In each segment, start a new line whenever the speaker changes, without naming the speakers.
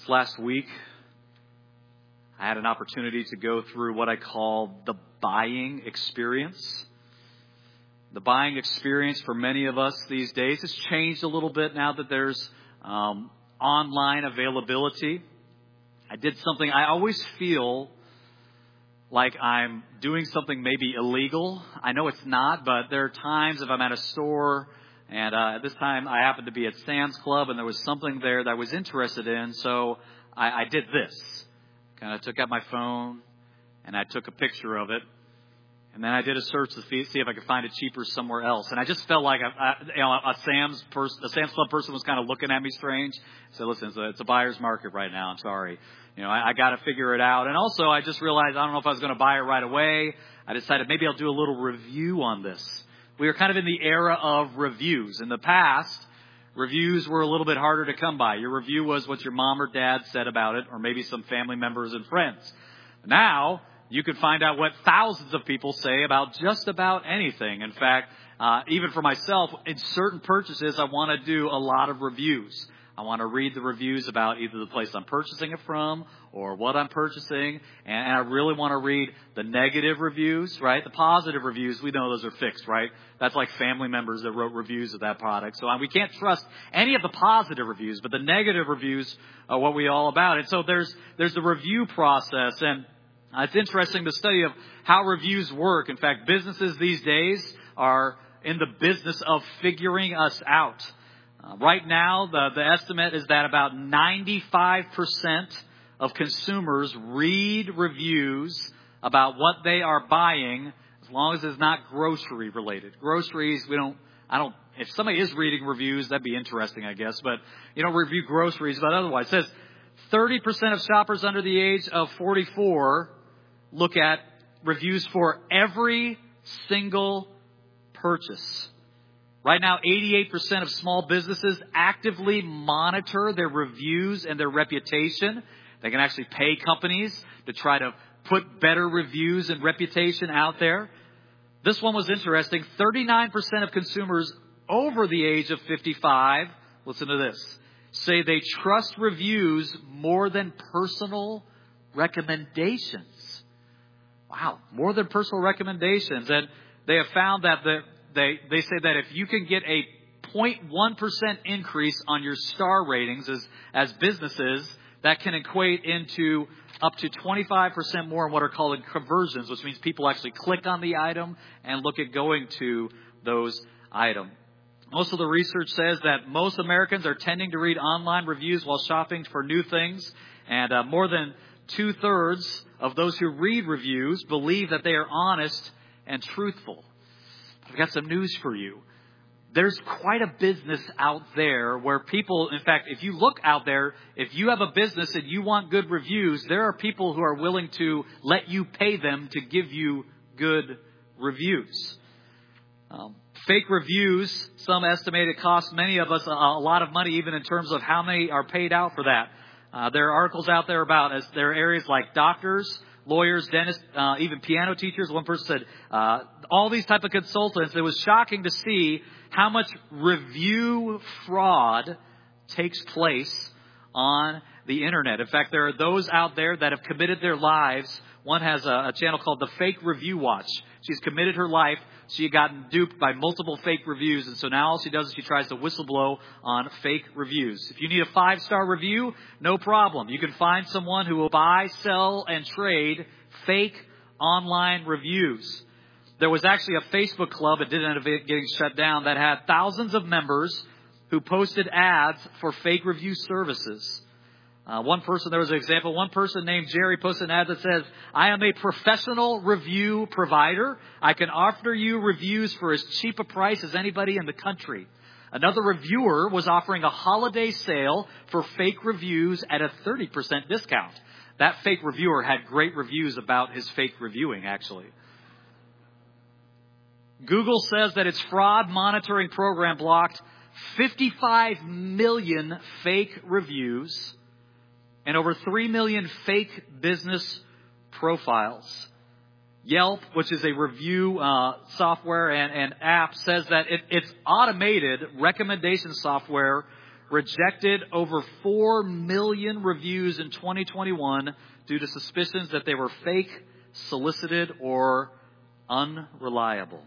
This last week, I had an opportunity to go through what I call the buying experience. The buying experience for many of us these days has changed a little bit now that there's online availability. I did something, I always feel like I'm doing something maybe illegal. I know it's not, but there are times if I'm at a store, and at this time I happened to be at Sam's Club, and there was something there that I was interested in, so I did this. Kind of took out my phone, and I took a picture of it, and then I did a search to see if I could find it cheaper somewhere else. And I just felt like a Sam's Club person was kind of looking at me strange. So listen, it's a buyer's market right now. I'm sorry. I got to figure it out. And also, I just realized I don't know if I was going to buy it right away. I decided maybe I'll do a little review on this. We are kind of in the era of reviews. In the past, reviews were a little bit harder to come by. Your review was what your mom or dad said about it, or maybe some family members and friends. Now, you can find out what thousands of people say about just about anything. In fact, even for myself, in certain purchases, I want to do a lot of reviews. I want to read the reviews about either the place I'm purchasing it from or what I'm purchasing. And I really want to read the negative reviews, right? The positive reviews, we know those are fixed, right? That's like family members that wrote reviews of that product. So we can't trust any of the positive reviews, but the negative reviews are what we're all about. And so there's the review process, and it's interesting to study of how reviews work. In fact, businesses these days are in the business of figuring us out. Right now, the estimate is that about 95% of consumers read reviews about what they are buying, as long as it's not grocery related. Groceries, if somebody is reading reviews, that'd be interesting, I guess, but you don't review groceries, but otherwise. It says 30% of shoppers under the age of 44 look at reviews for every single purchase. Right now, 88% of small businesses actively monitor their reviews and their reputation. They can actually pay companies to try to put better reviews and reputation out there. This one was interesting. 39% of consumers over the age of 55, listen to this, say they trust reviews more than personal recommendations. Wow, more than personal recommendations. And they have found that They say that if you can get a 0.1% increase on your star ratings as businesses, that can equate into up to 25% more in what are called conversions, which means people actually click on the item and look at going to those items. Most of the research says that most Americans are tending to read online reviews while shopping for new things, and more than 2/3 of those who read reviews believe that they are honest and truthful. I've got some news for you. There's quite a business out there where people, in fact, if you look out there, if you have a business and you want good reviews, there are people who are willing to let you pay them to give you good reviews. Fake reviews, some estimate it costs many of us a lot of money, even in terms of how many are paid out for that. There are articles out there about, as there are areas like doctors, lawyers, dentists, even piano teachers. One person said, all these type of consultants. It was shocking to see how much review fraud takes place on the internet. In fact, there are those out there that have committed their lives. One has a channel called the Fake Review Watch. She's committed her life. She had gotten duped by multiple fake reviews. And so now all she does is she tries to whistleblow on fake reviews. If you need a 5-star review, no problem. You can find someone who will buy, sell, and trade fake online reviews. There was actually a Facebook club, it did end up getting shut down, that had thousands of members who posted ads for fake review services. There was an example, one person named Jerry posted an ad that says, "I am a professional review provider. I can offer you reviews for as cheap a price as anybody in the country." Another reviewer was offering a holiday sale for fake reviews at a 30% discount. That fake reviewer had great reviews about his fake reviewing, actually. Google says that its fraud monitoring program blocked 55 million fake reviews and over 3 million fake business profiles. Yelp, which is a review software and app, says that its automated recommendation software rejected over 4 million reviews in 2021 due to suspicions that they were fake, solicited, or unreliable.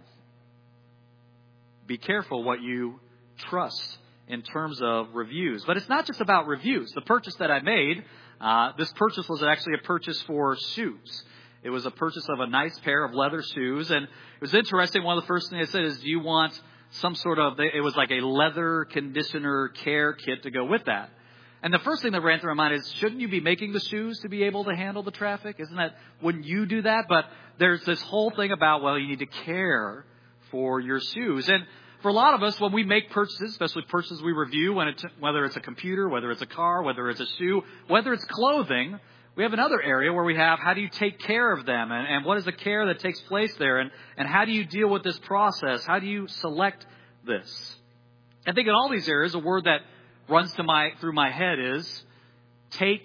Be careful what you trust in terms of reviews. But it's not just about reviews. The purchase that I made, this purchase was actually a purchase for shoes. It was a purchase of a nice pair of leather shoes. And it was interesting. One of the first things they said is, do you want some sort of, it was like a leather conditioner care kit to go with that. And the first thing that ran through my mind is, shouldn't you be making the shoes to be able to handle the traffic? Wouldn't you do that? But there's this whole thing about, well, you need to care for your shoes. And for a lot of us, when we make purchases, especially purchases we review, whether it's a computer, whether it's a car, whether it's a shoe, whether it's clothing, we have another area where we have, how do you take care of them? And what is the care that takes place there? And how do you deal with this process? How do you select this? I think in all these areas, a word that runs through my head is take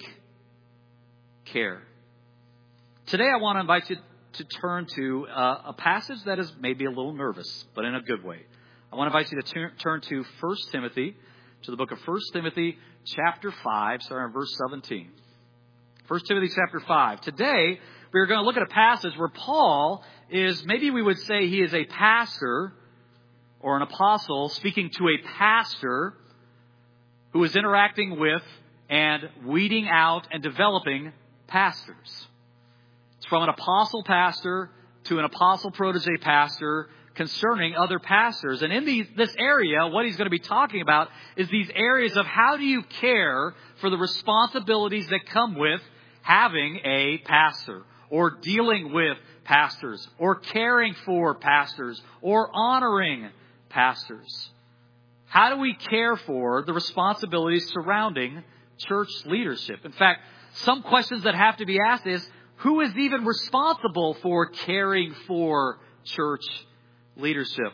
care. Today I want to invite you to turn to a passage that is maybe a little nervous, but in a good way. I want to invite you to turn to 1 Timothy, to the book of 1 Timothy chapter 5, starting in verse 17. 1 Timothy chapter 5. Today, we're going to look at a passage where Paul is, maybe we would say he is a pastor or an apostle speaking to a pastor who is interacting with and weeding out and developing pastors. It's from an apostle pastor to an apostle protege pastor concerning other pastors. And in this area, what he's going to be talking about is these areas of how do you care for the responsibilities that come with having a pastor, or dealing with pastors, or caring for pastors, or honoring pastors. How do we care for the responsibilities surrounding church leadership? In fact, some questions that have to be asked is, who is even responsible for caring for church leadership?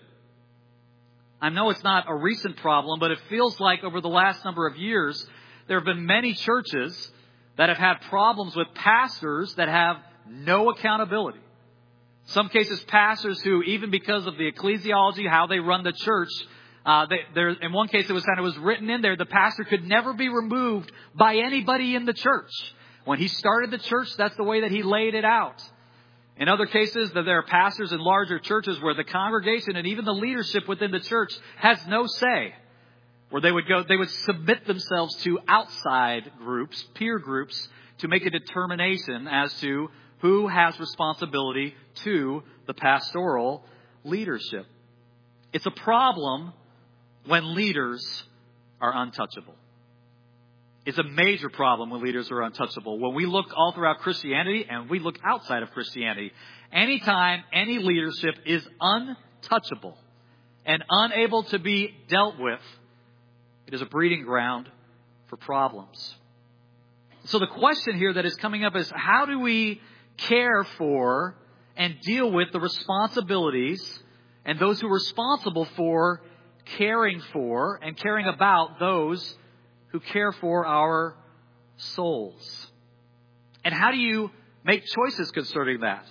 I know it's not a recent problem, but it feels like over the last number of years, there have been many churches that have had problems with pastors that have no accountability. Some cases, pastors who, even because of the ecclesiology, how they run the church, in one case it was written in there, the pastor could never be removed by anybody in the church. When he started the church, that's the way that he laid it out. In other cases, there are pastors in larger churches where the congregation and even the leadership within the church has no say. Where they would submit themselves to outside groups, peer groups, to make a determination as to who has responsibility to the pastoral leadership. It's a problem when leaders are untouchable. It's a major problem when leaders are untouchable. When we look all throughout Christianity and we look outside of Christianity, anytime any leadership is untouchable and unable to be dealt with, it is a breeding ground for problems. So the question here that is coming up is, how do we care for and deal with the responsibilities and those who are responsible for caring for and caring about those who care for our souls? And how do you make choices concerning that?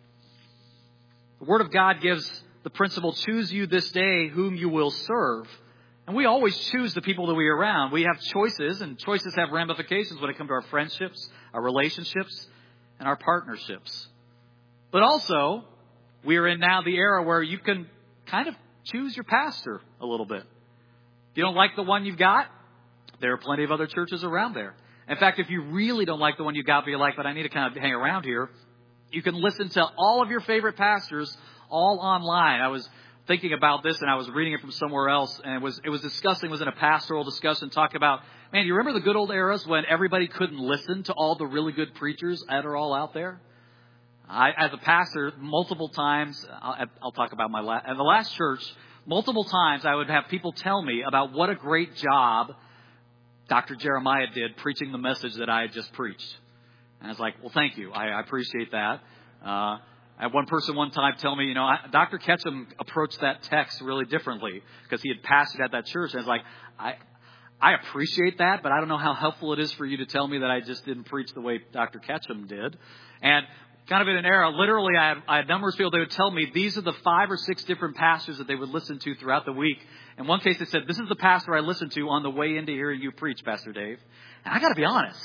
The Word of God gives the principle, choose you this day whom you will serve. And we always choose the people that we are around. We have choices, and choices have ramifications when it comes to our friendships, our relationships, and our partnerships. But also, we are in now the era where you can kind of choose your pastor a little bit. If you don't like the one you've got, there are plenty of other churches around there. In fact, if you really don't like the one you got, but you're like, but I need to kind of hang around here, you can listen to all of your favorite pastors all online. I was thinking about this, and I was reading it from somewhere else, and it was in a pastoral discussion, talking about, man, you remember the good old eras when everybody couldn't listen to all the really good preachers that are all out there? As a pastor, multiple times, I'll talk about at the last church, multiple times I would have people tell me about what a great job Dr. Jeremiah did preaching the message that I had just preached. And I was like, well, thank you. I appreciate that. I had one person one time tell me, Dr. Ketchum approached that text really differently because he had pastored at that church. And I was like, I appreciate that, but I don't know how helpful it is for you to tell me that I just didn't preach the way Dr. Ketchum did. And kind of in an era, literally I had numerous people, they would tell me these are the 5 or 6 different pastors that they would listen to throughout the week. In one case, they said, this is the pastor I listened to on the way into hearing you preach, Pastor Dave. And I got to be honest,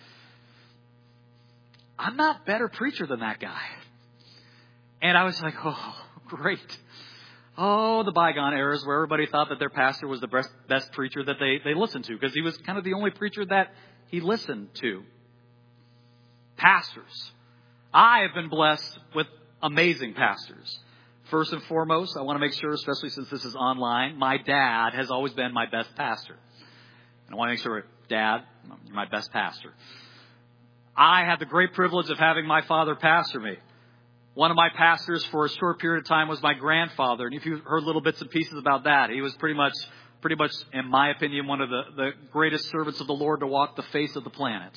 I'm not a better preacher than that guy. And I was like, oh, great. Oh, the bygone eras where everybody thought that their pastor was the best preacher that they listened to, because he was kind of the only preacher that he listened to. Pastors. I have been blessed with amazing pastors. First and foremost, I want to make sure, especially since this is online, my dad has always been my best pastor. And I want to make sure, Dad, you're my best pastor. I had the great privilege of having my father pastor me. One of my pastors for a short period of time was my grandfather. And if you've heard little bits and pieces about that, he was pretty much, in my opinion, one of the greatest servants of the Lord to walk the face of the planet.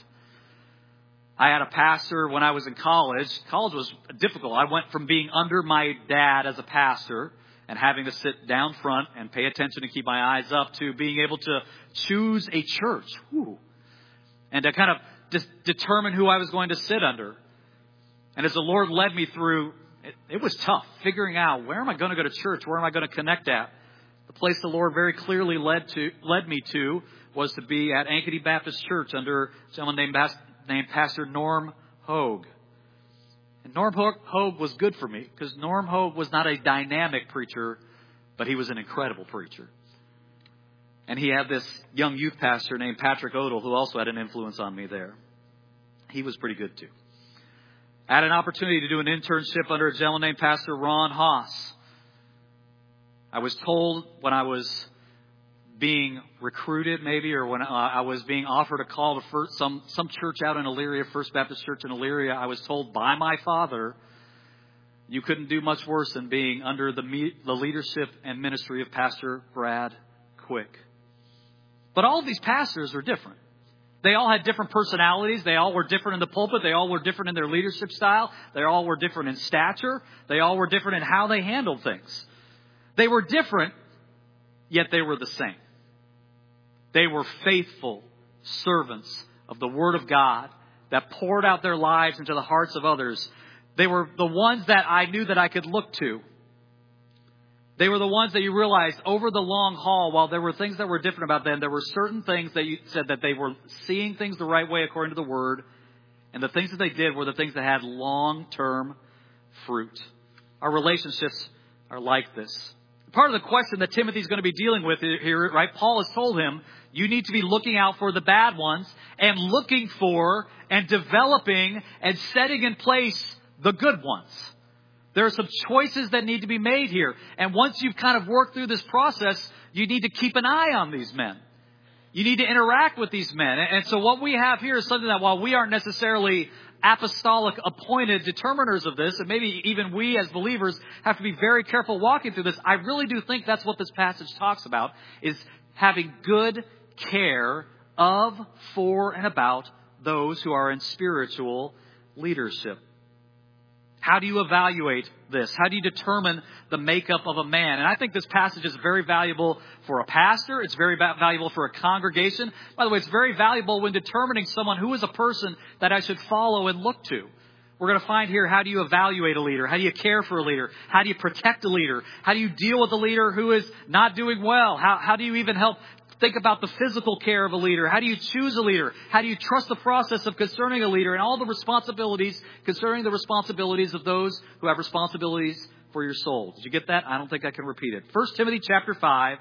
I had a pastor when I was in college. College was difficult. I went from being under my dad as a pastor and having to sit down front and pay attention and keep my eyes up to being able to choose a church. And to kind of just determine who I was going to sit under. And as the Lord led me through, it was tough figuring out, where am I going to go to church? Where am I going to connect at? The place the Lord very clearly led me to was to be at Ankeny Baptist Church under someone named Pastor Norm Hogue. And Norm Hogue was good for me, because Norm Hogue was not a dynamic preacher, but he was an incredible preacher. And he had this young youth pastor named Patrick Odell, who also had an influence on me there. He was pretty good too. I had an opportunity to do an internship under a gentleman named Pastor Ron Haas. I was told when I was being recruited, maybe, or when I was being offered a call to some church out in Elyria, First Baptist Church in Elyria, I was told by my father, you couldn't do much worse than being under the leadership and ministry of Pastor Brad Quick. But all of these pastors are different. They all had different personalities. They all were different in the pulpit. They all were different in their leadership style. They all were different in stature. They all were different in how they handled things. They were different, yet they were the same. They were faithful servants of the Word of God that poured out their lives into the hearts of others. They were the ones that I knew that I could look to. They were the ones that you realized over the long haul, while there were things that were different about them, there were certain things that you said that they were seeing things the right way according to the Word. And the things that they did were the things that had long-term fruit. Our relationships are like this. Part of the question that Timothy's going to be dealing with here, right? Paul has told him, you need to be looking out for the bad ones and looking for and developing and setting in place the good ones. There are some choices that need to be made here. And once you've kind of worked through this process, you need to keep an eye on these men. You need to interact with these men. And so what we have here is something that, while we aren't necessarily apostolic appointed determiners of this, and maybe even we as believers have to be very careful walking through this, I really do think that's what this passage talks about, is having good care of, for, and about those who are in spiritual leadership. How do you evaluate this? How do you determine the makeup of a man? And I think this passage is very valuable for a pastor. It's very valuable for a congregation. By the way, it's very valuable when determining someone who is a person that I should follow and look to. We're going to find here, how do you evaluate a leader? How do you care for a leader? How do you protect a leader? How do you deal with a leader who is not doing well? How do you even help think about the physical care of a leader? How do you choose a leader? How do you trust the process of concerning a leader and all the responsibilities concerning the responsibilities of those who have responsibilities for your soul? Did you get that? I don't think I can repeat it. 1 Timothy chapter 5,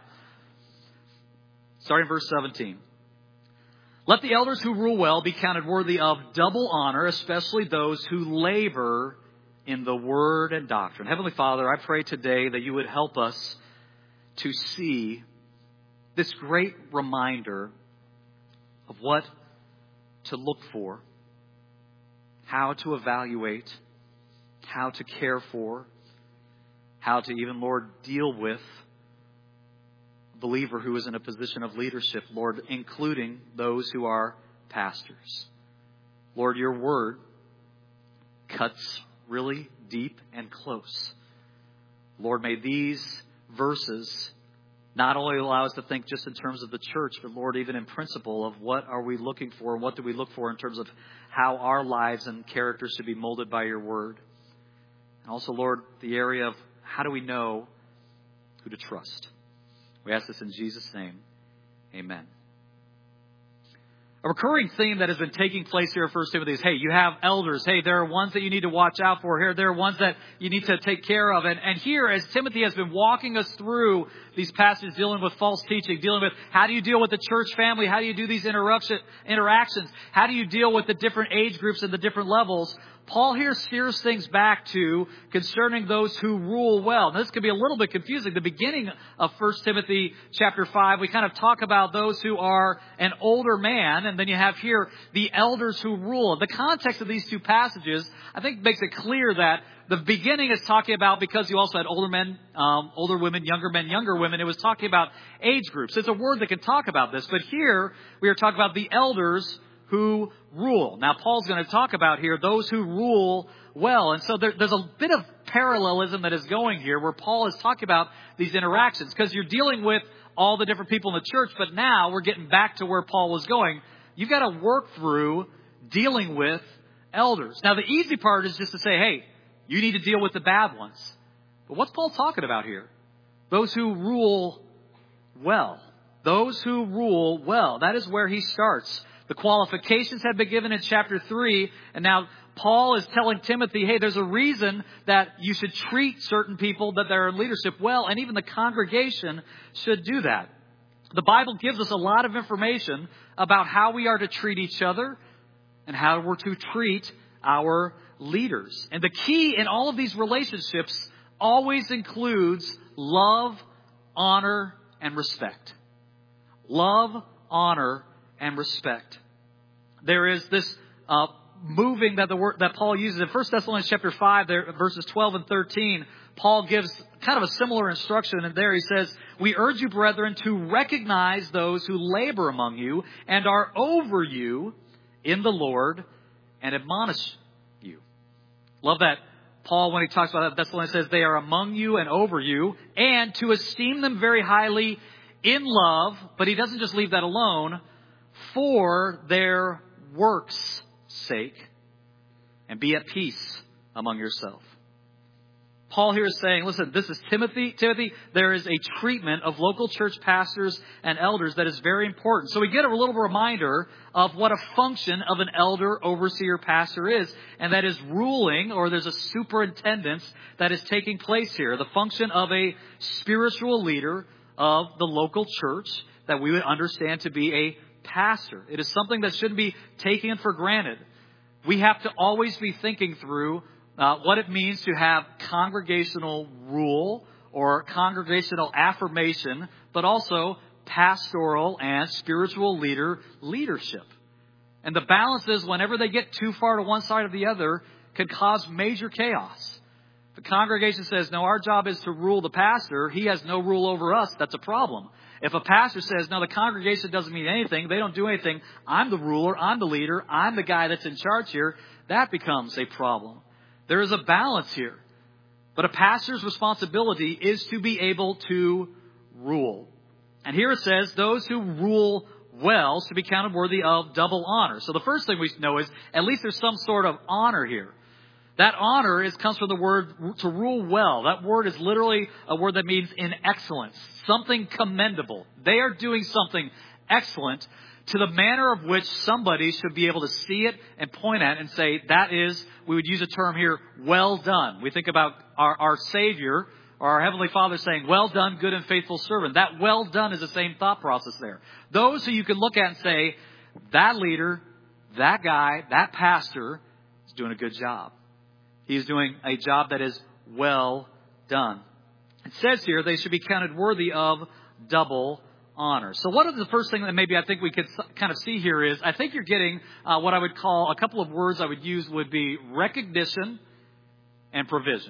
starting verse 17. Let the elders who rule well be counted worthy of double honor, especially those who labor in the word and doctrine. Heavenly Father, I pray today that you would help us to see this great reminder of what to look for, how to evaluate, how to care for, how to even, Lord, deal with a believer who is in a position of leadership, Lord, including those who are pastors. Lord, your word cuts really deep and close. Lord, may these verses not only allow us to think just in terms of the church, but Lord, even in principle of what are we looking for and what do we look for in terms of how our lives and characters should be molded by your word. And also, Lord, the area of how do we know who to trust. We ask this in Jesus' name. Amen. A recurring theme that has been taking place here at 1 Timothy is, hey, you have elders. Hey, there are ones that you need to watch out for. Here, there are ones that you need to take care of. And here, as Timothy has been walking us through these passages dealing with false teaching, dealing with how do you deal with the church family? How do you do these interactions? How do you deal with the different age groups and the different levels? Paul here steers things back to concerning those who rule well. Now, this can be a little bit confusing. The beginning of 1 Timothy chapter 5, we kind of talk about those who are an older man, and then you have here the elders who rule. The context of these two passages, I think, makes it clear that the beginning is talking about, because you also had older men, older women, younger women, it was talking about age groups. It's a word that can talk about this, but here we are talking about the elders who rule. Now, Paul's going to talk about here those who rule well. And so there's a bit of parallelism that is going here where Paul is talking about these interactions, because you're dealing with all the different people in the church, but now we're getting back to where Paul was going. You've got to work through dealing with elders. Now, the easy part is just to say, hey, you need to deal with the bad ones. But what's Paul talking about here? Those who rule well. Those who rule well. That is where he starts. The qualifications have been given in chapter 3, and now Paul is telling Timothy, hey, there's a reason that you should treat certain people that they're in leadership well, and even the congregation should do that. The Bible gives us a lot of information about how we are to treat each other and how we're to treat our leaders. And the key in all of these relationships always includes love, honor, and respect. Love, honor, and respect. There is this moving that that Paul uses in 1 Thessalonians chapter 5, there, verses 12 and 13. Paul gives kind of a similar instruction, and there he says, "We urge you, brethren, to recognize those who labor among you and are over you in the Lord and admonish you." Love that Paul, when he talks about that, Thessalonians says they are among you and over you, and to esteem them very highly in love, but he doesn't just leave that alone, for their works' sake, and be at peace among yourself. Paul here is saying, listen, this is Timothy, there is a treatment of local church pastors and elders that is very important. So we get a little reminder of what a function of an elder, overseer, pastor is, and that is ruling, or there's a superintendence that is taking place here. The function of a spiritual leader of the local church that we would understand to be a pastor. It is something that shouldn't be taken for granted. We have to always be thinking through what it means to have congregational rule or congregational affirmation, but also pastoral and spiritual leadership. And the balance is, whenever they get too far to one side or the other, can cause major chaos. The congregation says, no, our job is to rule the pastor. He has no rule over us. That's a problem. If a pastor says, no, the congregation doesn't mean anything, they don't do anything, I'm the ruler, I'm the leader, I'm the guy that's in charge here, that becomes a problem. There is a balance here. But a pastor's responsibility is to be able to rule. And here it says, those who rule well should be counted worthy of double honor. So the first thing we know is, at least there's some sort of honor here. That honor comes from the word to rule well. That word is literally a word that means in excellence, something commendable. They are doing something excellent to the manner of which somebody should be able to see it and point at and say, that is, we would use a term here, well done. We think about our Savior or our Heavenly Father saying, well done, good and faithful servant. That well done is the same thought process there. Those who you can look at and say, that leader, that guy, that pastor is doing a good job. He is doing a job that is well done. It says here they should be counted worthy of double honor. So what is the first thing that maybe I think we could kind of see here is, I think you're getting what I would call, a couple of words I would use would be recognition and provision.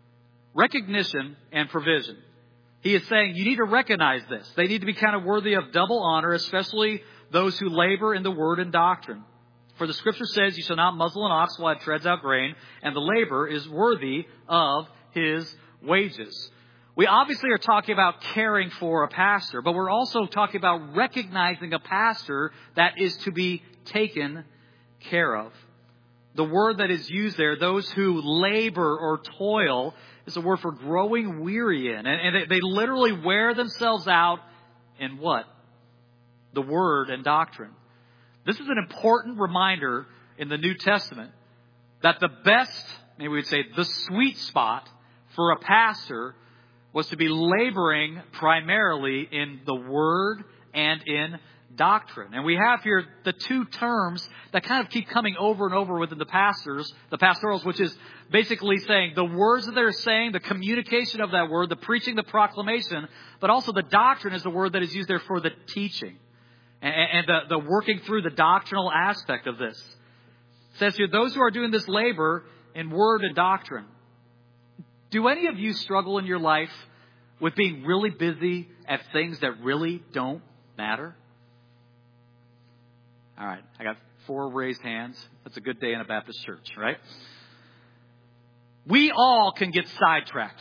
Recognition and provision. He is saying you need to recognize this. They need to be counted worthy of double honor, especially those who labor in the word and doctrine. For the scripture says, you shall not muzzle an ox while it treads out grain, and the labor is worthy of his wages. We obviously are talking about caring for a pastor, but we're also talking about recognizing a pastor that is to be taken care of. The word that is used there, those who labor or toil, is a word for growing weary in. And they literally wear themselves out in what? The word and doctrine. This is an important reminder in the New Testament that the best, maybe we'd say the sweet spot for a pastor was to be laboring primarily in the word and in doctrine. And we have here the two terms that kind of keep coming over and over within the pastorals, which is basically saying the words that they're saying, the communication of that word, the preaching, the proclamation, but also the doctrine is the word that is used there for the teaching and the working through the doctrinal aspect of this. It says here, those who are doing this labor in word and doctrine. Do any of you struggle in your life with being really busy at things that really don't matter? All right, I got 4 raised hands. That's a good day in a Baptist church, right? We all can get sidetracked.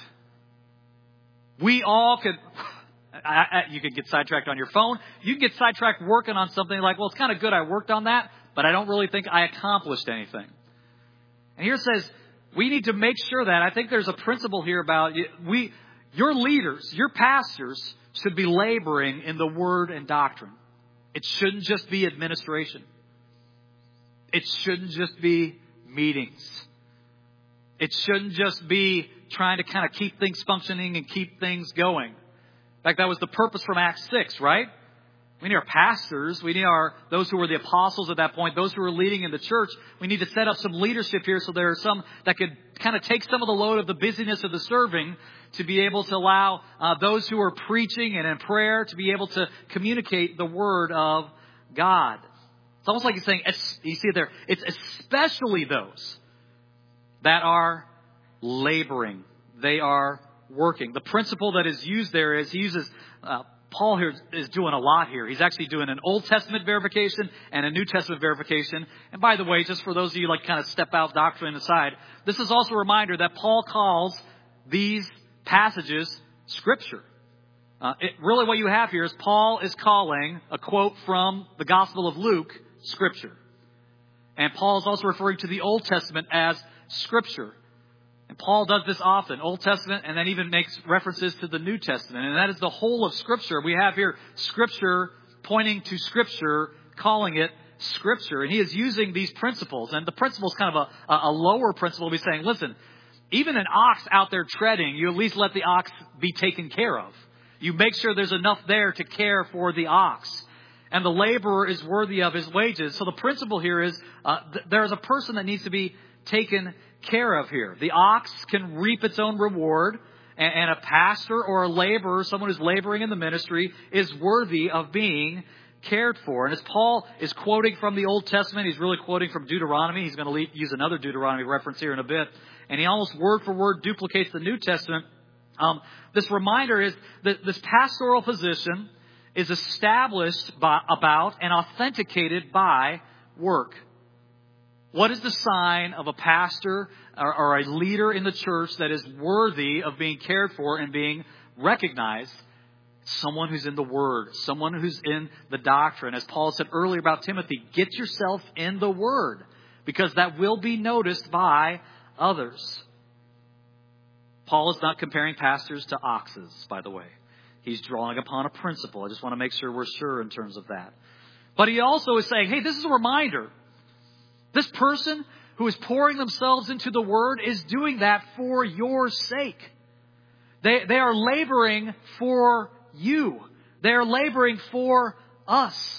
We all could. You can get sidetracked on your phone. You can get sidetracked working on something like, well, it's kind of good I worked on that, but I don't really think I accomplished anything. And here it says, we need to make sure that, I think there's a principle here about your leaders, your pastors should be laboring in the word and doctrine. It shouldn't just be administration. It shouldn't just be meetings. It shouldn't just be trying to kind of keep things functioning and keep things going. In fact, that was the purpose from Acts 6, right? We need our pastors. We need those who were the apostles at that point, those who were leading in the church. We need to set up some leadership here so there are some that could kind of take some of the load of the busyness of the serving to be able to allow those who are preaching and in prayer to be able to communicate the word of God. It's almost like he's saying, you see it there, it's especially those that are laboring. They are working. The principle that is used there is he uses... Paul here is doing a lot here. He's actually doing an Old Testament verification and a New Testament verification. And by the way, just for those of you like kind of step out doctrine aside, this is also a reminder that Paul calls these passages Scripture. Really what you have here is Paul is calling a quote from the Gospel of Luke Scripture. And Paul is also referring to the Old Testament as Scripture. And Paul does this often, Old Testament, and then even makes references to the New Testament. And that is the whole of Scripture. We have here Scripture pointing to Scripture, calling it Scripture. And he is using these principles. And the principle is kind of a lower principle. He's saying, listen, even an ox out there treading, you at least let the ox be taken care of. You make sure there's enough there to care for the ox. And the laborer is worthy of his wages. So the principle here is there is a person that needs to be taken care of here. The ox can reap its own reward, and a pastor or a laborer, someone who's laboring in the ministry, is worthy of being cared for. And as Paul is quoting from the Old Testament, he's really quoting from Deuteronomy. He's going to use another Deuteronomy reference here in a bit. And he almost word for word duplicates the New Testament. This reminder is that this pastoral position is established about and authenticated by work. What is the sign of a pastor or a leader in the church that is worthy of being cared for and being recognized? Someone who's in the Word, someone who's in the doctrine. As Paul said earlier about Timothy, get yourself in the Word, because that will be noticed by others. Paul is not comparing pastors to oxes, by the way. He's drawing upon a principle. I just want to make sure we're sure in terms of that. But he also is saying, hey, this is a reminder. This person who is pouring themselves into the Word is doing that for your sake. They are laboring for you. They are laboring for us.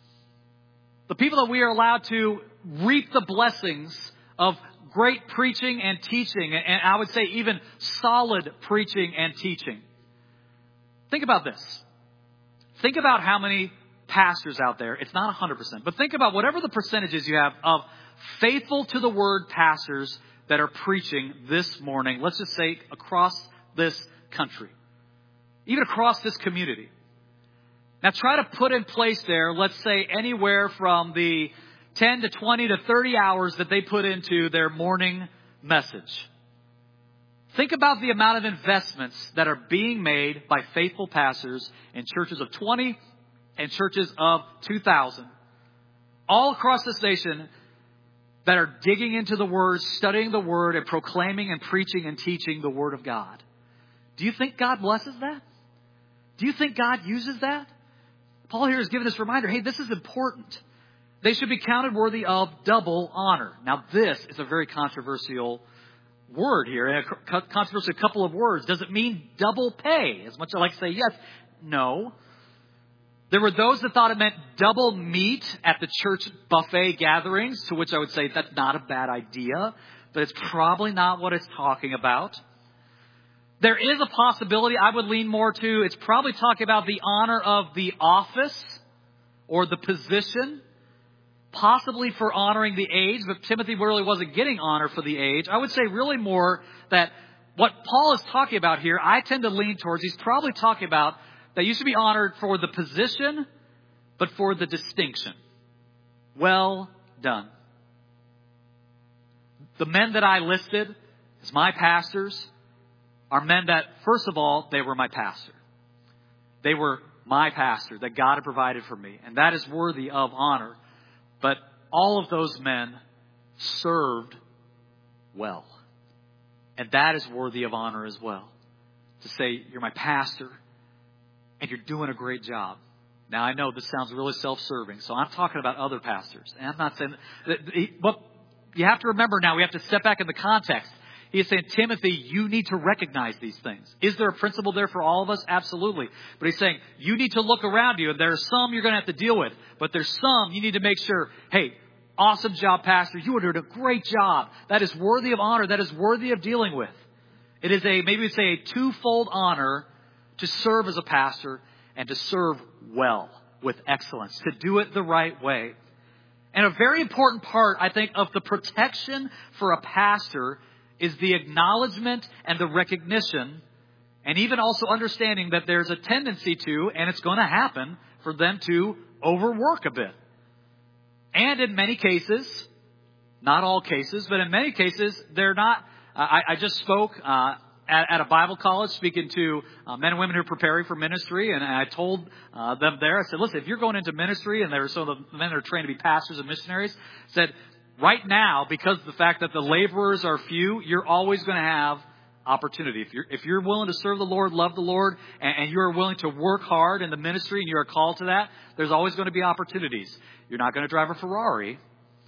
The people that we are allowed to reap the blessings of great preaching and teaching, and I would say even solid preaching and teaching. Think about this. Think about how many pastors out there. It's not 100%, but think about whatever the percentages you have of faithful to the Word pastors that are preaching this morning. Let's just say across this country, even across this community. Now try to put in place there, let's say anywhere from the 10 to 20 to 30 hours that they put into their morning message. Think about the amount of investments that are being made by faithful pastors in churches of 20 and churches of 2,000. All across this nation that are digging into the Word, studying the Word, and proclaiming and preaching and teaching the Word of God. Do you think God blesses that? Do you think God uses that? Paul here is giving this reminder, hey, this is important. They should be counted worthy of double honor. Now, this is a very controversial word here, and a controversial couple of words. Does it mean double pay? As much as I like to say yes, no. There were those that thought it meant double meat at the church buffet gatherings, to which I would say that's not a bad idea, but it's probably not what it's talking about. There is a possibility, I would lean more to, it's probably talking about the honor of the office or the position, possibly for honoring the age, but Timothy really wasn't getting honor for the age. I would say really more that what Paul is talking about here, I tend to lean towards, he's probably talking about that you should be honored for the position, but for the distinction. Well done. The men that I listed as my pastors are men that, first of all, they were my pastor. They were my pastor that God had provided for me. And that is worthy of honor. But all of those men served well. And that is worthy of honor as well. To say, you're my pastor and you're doing a great job. Now, I know this sounds really self-serving, so I'm talking about other pastors. And I'm not saying that, but you have to remember now, we have to step back in the context. He is saying, Timothy, you need to recognize these things. Is there a principle there for all of us? Absolutely. But he's saying, you need to look around you. And there are some you're going to have to deal with. But there's some you need to make sure, hey, awesome job, pastor. You are doing a great job. That is worthy of honor. That is worthy of dealing with. It is maybe we'd say a twofold honor to serve as a pastor and to serve well with excellence, to do it the right way. And a very important part, I think, of the protection for a pastor is the acknowledgement and the recognition, and even also understanding that there's a tendency to, and it's going to happen, for them to overwork a bit. And in many cases, not all cases, but in many cases, they're not. I just spoke at a Bible college speaking to men and women who are preparing for ministry, and I told them there, I said, listen, if you're going into ministry, and there were some of the men that are trained to be pastors and missionaries, said, right now, because of the fact that the laborers are few, you're always going to have opportunity. If you're willing to serve the Lord, love the Lord, and you're willing to work hard in the ministry and you're called to that, there's always going to be opportunities. You're not going to drive a Ferrari,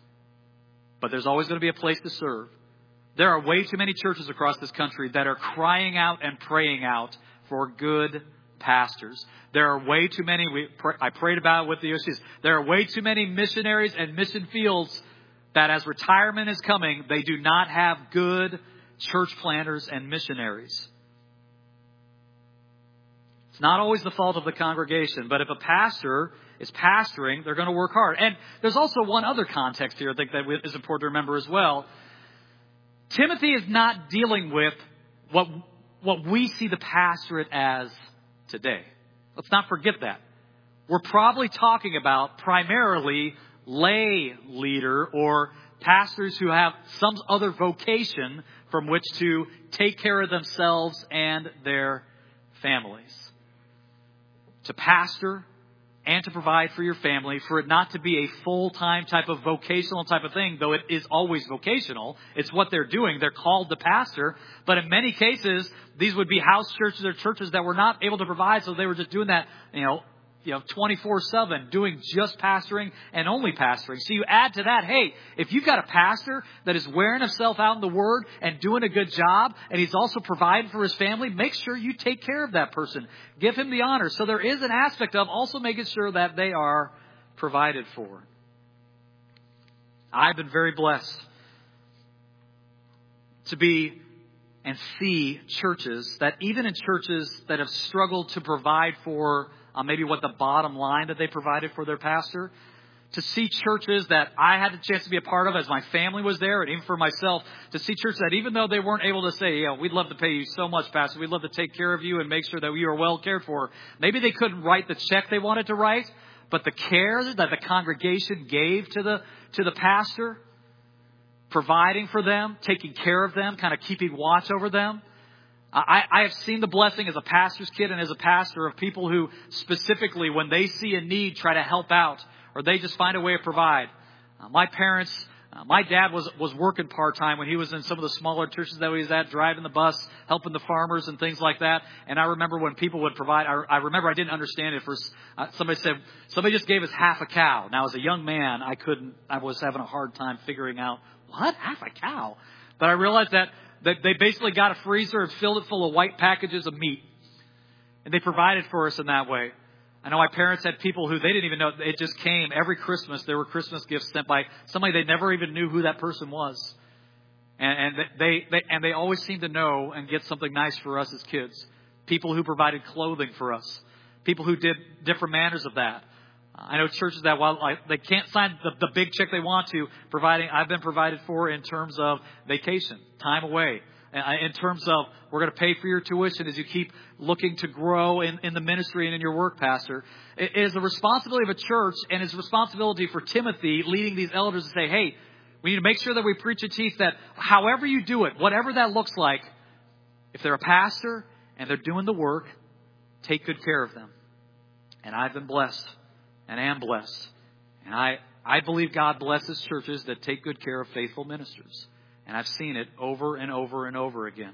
but there's always going to be a place to serve. There are way too many churches across this country that are crying out and praying out for good pastors. There are way too many, I prayed about it with the OCs, there are way too many missionaries and mission fields that as retirement is coming, they do not have good church planters and missionaries. It's not always the fault of the congregation, but if a pastor is pastoring, they're going to work hard. And there's also one other context here I think that is important to remember as well. Timothy is not dealing with what we see the pastorate as today. Let's not forget that. We're probably talking about primarily lay leader or pastors who have some other vocation from which to take care of themselves and their families. To pastor and to provide for your family, for it not to be a full-time type of vocational type of thing, though it is always vocational. It's what they're doing. They're called to pastor. But in many cases, these would be house churches or churches that were not able to provide, so they were just doing that, 24/7, doing just pastoring and only pastoring. So you add to that, hey, if you've got a pastor that is wearing himself out in the Word and doing a good job, and he's also providing for his family, make sure you take care of that person. Give him the honor. So there is an aspect of also making sure that they are provided for. I've been very blessed to be and see churches that even in churches that have struggled to provide for maybe what the bottom line that they provided for their pastor, to see churches that I had the chance to be a part of as my family was there, and even for myself, to see churches that even though they weren't able to say, we'd love to pay you so much, pastor, we'd love to take care of you and make sure that you are well cared for. Maybe they couldn't write the check they wanted to write, but the care that the congregation gave to the pastor, providing for them, taking care of them, kind of keeping watch over them, I have seen the blessing as a pastor's kid and as a pastor of people who specifically, when they see a need, try to help out, or they just find a way to provide. My parents, my dad was working part-time when he was in some of the smaller churches that he was at, driving the bus, helping the farmers and things like that. And I remember when people would provide, I remember I didn't understand it first. Somebody said, somebody just gave us half a cow. Now, as a young man, I was having a hard time figuring out, what? Half a cow? But I realized that they basically got a freezer and filled it full of white packages of meat. And they provided for us in that way. I know my parents had people who they didn't even know. It just came every Christmas. There were Christmas gifts sent by somebody they never even knew who that person was. And they always seemed to know and get something nice for us as kids. People who provided clothing for us. People who did different manners of that. I know churches that while they can't sign the big check they want to, I've been provided for in terms of vacation, time away. In terms of, we're going to pay for your tuition as you keep looking to grow in the ministry and in your work, Pastor. It is the responsibility of a church, and it's a responsibility for Timothy leading these elders to say, hey, we need to make sure that we preach and teach that however you do it, whatever that looks like, if they're a pastor and they're doing the work, take good care of them. And I've been blessed and am blessed. And I believe God blesses churches that take good care of faithful ministers. And I've seen it over and over and over again.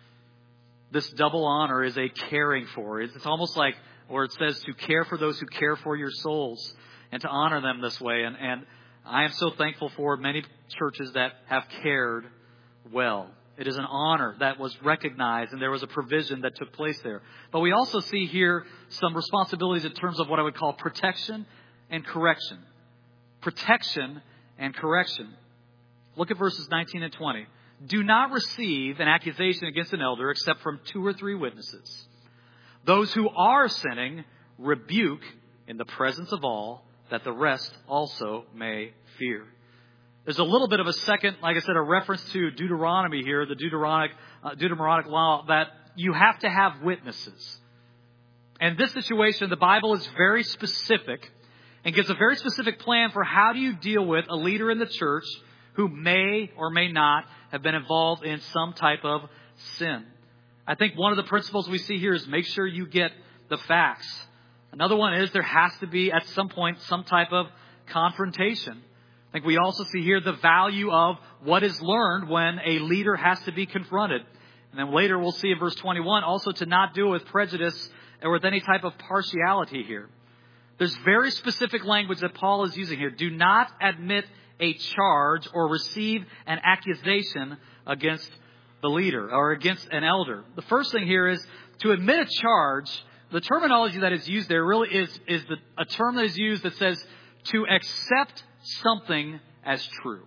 This double honor is a caring for. It's almost like, or it says to care for those who care for your souls and to honor them this way. And I am so thankful for many churches that have cared well. It is an honor that was recognized and there was a provision that took place there. But we also see here some responsibilities in terms of what I would call protection and correction. Protection and correction. Look at verses 19 and 20. Do not receive an accusation against an elder except from 2 or 3 witnesses. Those who are sinning, rebuke in the presence of all, that the rest also may fear. There's a little bit of a second, like I said, a reference to Deuteronomy here, the Deuteronomic law, that you have to have witnesses. And this situation, the Bible is very specific and gives a very specific plan for how do you deal with a leader in the church who may or may not have been involved in some type of sin. I think one of the principles we see here is make sure you get the facts. Another one is there has to be at some point some type of confrontation. I think we also see here the value of what is learned when a leader has to be confronted. And then later we'll see in verse 21 also to not do it with prejudice or with any type of partiality here. There's very specific language that Paul is using here. Do not admit a charge or receive an accusation against the leader or against an elder. The first thing here is to admit a charge. The terminology that is used there really is a term that is used that says to accept something as true.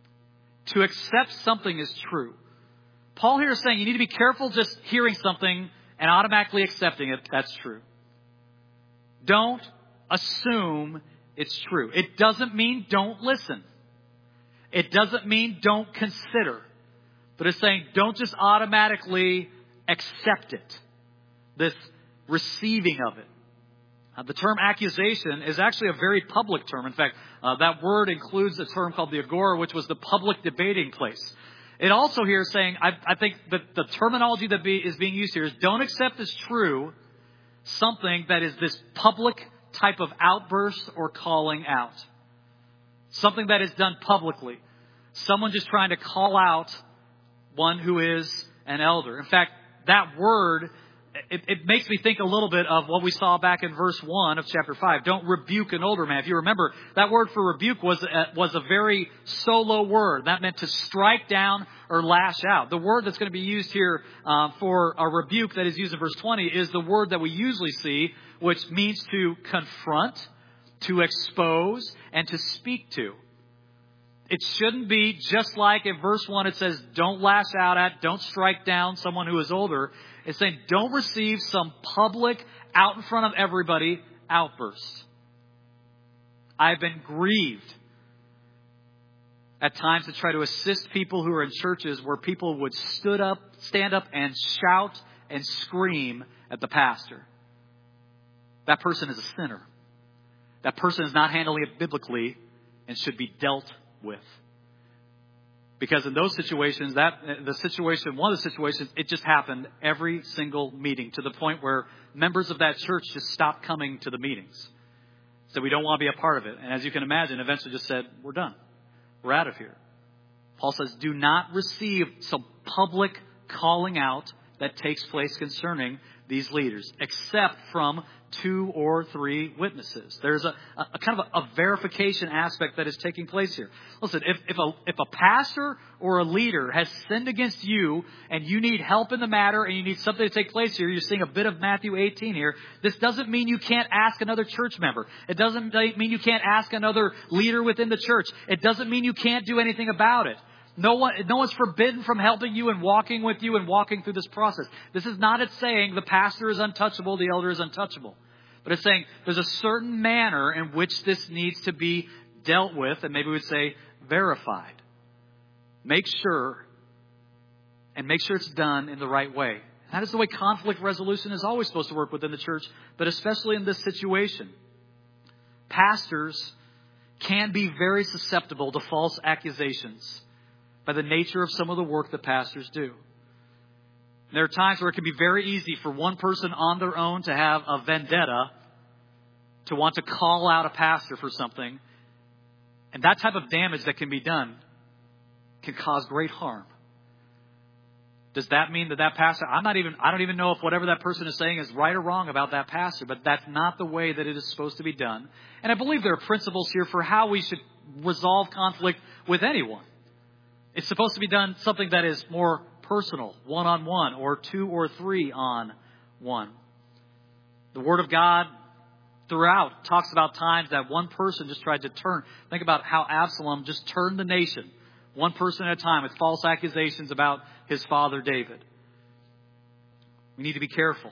To accept something as true. Paul here is saying you need to be careful just hearing something and automatically accepting it. That's true. Don't assume it's true. It doesn't mean don't listen. It doesn't mean don't consider. But it's saying don't just automatically accept it. This receiving of it. The term accusation is actually a very public term. In fact, that word includes a term called the agora, which was the public debating place. It also here is saying, I think that the terminology that is being used here is don't accept as true something that is this public type of outburst or calling out. Something that is done publicly. Someone just trying to call out one who is an elder. In fact, that word, it makes me think a little bit of what we saw back in verse 1 of chapter 5. Don't rebuke an older man. If you remember, that word for rebuke was a very solo word. That meant to strike down or lash out. The word that's going to be used here for a rebuke that is used in verse 20 is the word that we usually see, which means to confront, to expose, and to speak to. It shouldn't be just like in verse 1 it says, don't lash out at, don't strike down someone who is older. It's saying don't receive some public, out in front of everybody, outbursts. I've been grieved at times to try to assist people who are in churches where people would stand up and shout and scream at the pastor. That person is a sinner. That person is not handling it biblically and should be dealt with. Because in those situations, one of the situations, it just happened every single meeting to the point where members of that church just stopped coming to the meetings. So we don't want to be a part of it. And as you can imagine, eventually just said, we're done. We're out of here. Paul says, do not receive some public calling out that takes place concerning these leaders, except from 2 or 3 witnesses. There's a kind of a verification aspect that is taking place here. Listen, if a pastor or a leader has sinned against you and you need help in the matter and you need something to take place here, you're seeing a bit of Matthew 18 here. This doesn't mean you can't ask another church member. It doesn't mean you can't ask another leader within the church. It doesn't mean you can't do anything about it. No one's forbidden from helping you and walking with you and walking through this process. This is not it saying the pastor is untouchable, the elder is untouchable. But it's saying there's a certain manner in which this needs to be dealt with, and maybe we would say verified. Make sure it's done in the right way. That is the way conflict resolution is always supposed to work within the church, but especially in this situation. Pastors can be very susceptible to false accusations by the nature of some of the work that pastors do. There are times where it can be very easy for one person on their own to have a vendetta, to want to call out a pastor for something. And that type of damage that can be done can cause great harm. Does that mean that pastor, I don't even know if whatever that person is saying is right or wrong about that pastor, but that's not the way that it is supposed to be done. And I believe there are principles here for how we should resolve conflict with anyone. It's supposed to be done something that is more personal, 1-on-1, or 2 or 3 on 1. The Word of God throughout talks about times that one person just tried to turn. Think about how Absalom just turned the nation, one person at a time, with false accusations about his father David. We need to be careful.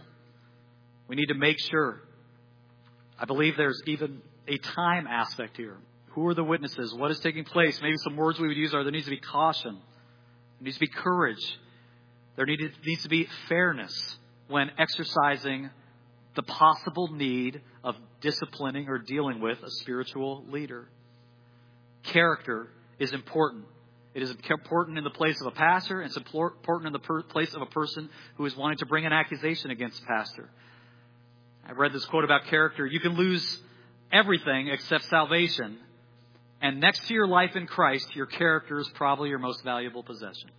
We need to make sure. I believe there's even a time aspect here. Who are the witnesses? What is taking place? Maybe some words we would use are there needs to be caution. There needs to be courage. There needs to be fairness when exercising the possible need of disciplining or dealing with a spiritual leader. Character is important. It is important in the place of a pastor. It's important in the place of a person who is wanting to bring an accusation against a pastor. I read this quote about character. You can lose everything except salvation. And next to your life in Christ, your character is probably your most valuable possession.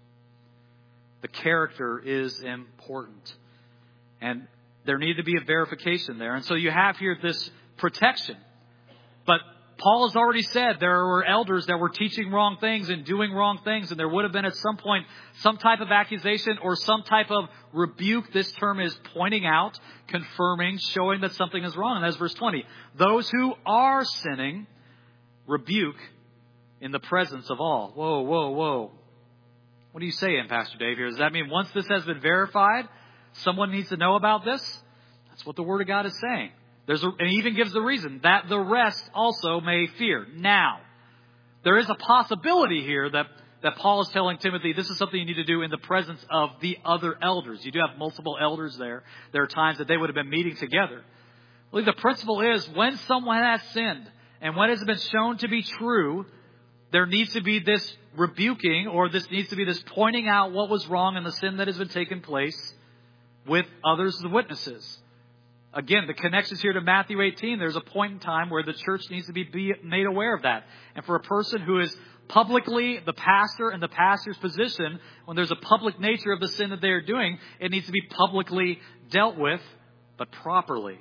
The character is important. And there needed to be a verification there. And so you have here this protection. But Paul has already said there were elders that were teaching wrong things and doing wrong things. And there would have been at some point some type of accusation or some type of rebuke. This term is pointing out, confirming, showing that something is wrong. And that's verse 20. Those who are sinning rebuke in the presence of all. Whoa. What are you saying, Pastor Dave, here? Does that mean once this has been verified, someone needs to know about this? That's what the Word of God is saying. And he even gives the reason that the rest also may fear. Now, there is a possibility here that Paul is telling Timothy, this is something you need to do in the presence of the other elders. You do have multiple elders there. There are times that they would have been meeting together. I believe the principle is when someone has sinned, and when it has been shown to be true, there needs to be this rebuking, or this needs to be this pointing out what was wrong in the sin that has been taking place with others, the witnesses. Again, the connections here to Matthew 18, there's a point in time where the church needs to be made aware of that. And for a person who is publicly the pastor and the pastor's position, when there's a public nature of the sin that they are doing, it needs to be publicly dealt with, but properly.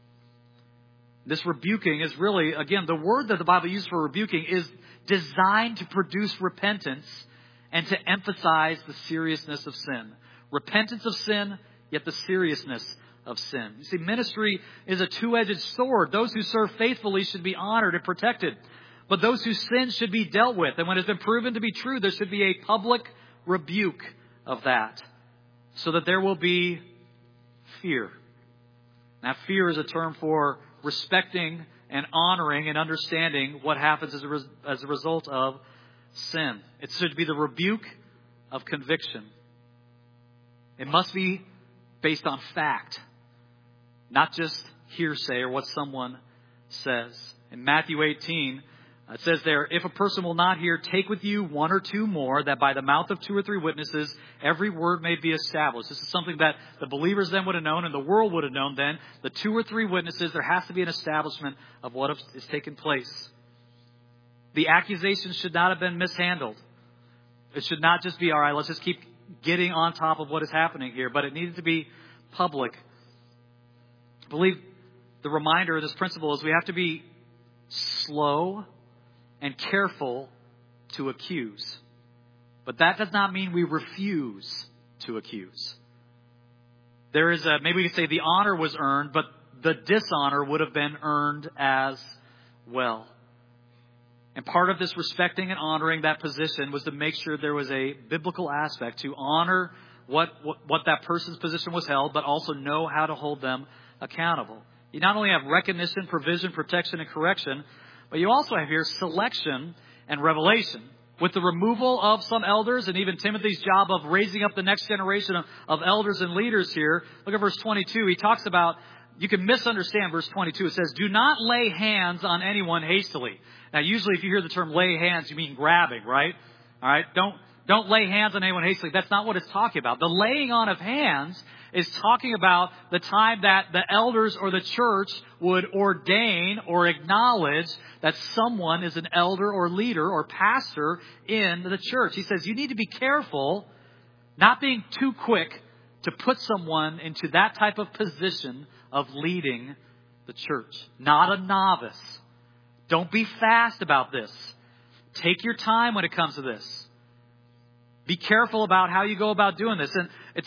This rebuking is really, again, the word that the Bible uses for rebuking is designed to produce repentance and to emphasize the seriousness of sin. Repentance of sin, yet the seriousness of sin. You see, ministry is a two-edged sword. Those who serve faithfully should be honored and protected. But those who sin should be dealt with. And when it's been proven to be true, there should be a public rebuke of that, so that there will be fear. Now, fear is a term for respecting and honoring and understanding what happens as a result of sin. It should be the rebuke of conviction. It must be based on fact, not just hearsay or what someone says. In Matthew 18, It says there, if a person will not hear, take with you one or two more, that by the mouth of 2 or 3 witnesses, every word may be established. This is something that the believers then would have known and the world would have known then. The 2 or 3 witnesses, there has to be an establishment of what is taking place. The accusations should not have been mishandled. It should not just be, all right, let's just keep getting on top of what is happening here, but it needed to be public. I believe the reminder of this principle is we have to be slow and careful to accuse. But that does not mean we refuse to accuse. There is maybe we could say the honor was earned, but the dishonor would have been earned as well. And part of this respecting and honoring that position was to make sure there was a biblical aspect to honor what that person's position was held, but also know how to hold them accountable. You not only have recognition, provision, protection, and correction, but you also have here selection and revelation. With the removal of some elders and even Timothy's job of raising up the next generation of elders and leaders here, look at verse 22. He talks about, you can misunderstand verse 22. It says, do not lay hands on anyone hastily. Now, usually if you hear the term lay hands, you mean grabbing, right? All right. Don't lay hands on anyone hastily. That's not what it's talking about. The laying on of hands is talking about the time that the elders or the church would ordain or acknowledge that someone is an elder or leader or pastor in the church. He says you need to be careful not being too quick to put someone into that type of position of leading the church. Not a novice. Don't be fast about this. Take your time when it comes to this. Be careful about how you go about doing this. And it's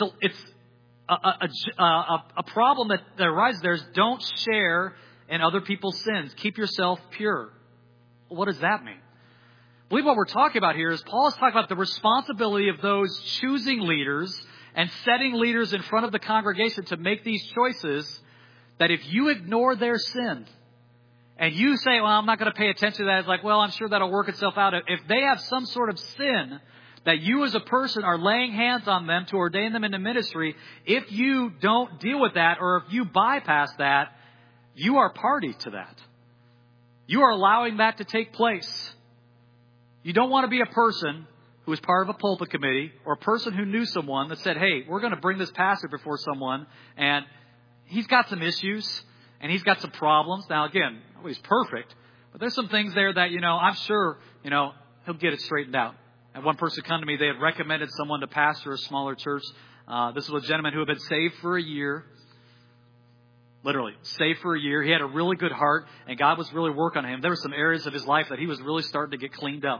a problem that arises there is don't share in other people's sins. Keep yourself pure. What does that mean? I believe what we're talking about here is Paul is talking about the responsibility of those choosing leaders and setting leaders in front of the congregation to make these choices, that if you ignore their sin and you say, well, I'm not going to pay attention to that, it's like, well, I'm sure that'll work itself out. If they have some sort of sin that you as a person are laying hands on them to ordain them into ministry, if you don't deal with that or if you bypass that, you are party to that. You are allowing that to take place. You don't want to be a person who is part of a pulpit committee or a person who knew someone that said, hey, we're going to bring this pastor before someone and he's got some issues and he's got some problems. Now, again, nobody's perfect, but there's some things there that, I'm sure, he'll get it straightened out. And one person come to me, they had recommended someone to pastor a smaller church. This was a gentleman who had been saved for a year. Literally, saved for a year. He had a really good heart, and God was really working on him. There were some areas of his life that he was really starting to get cleaned up.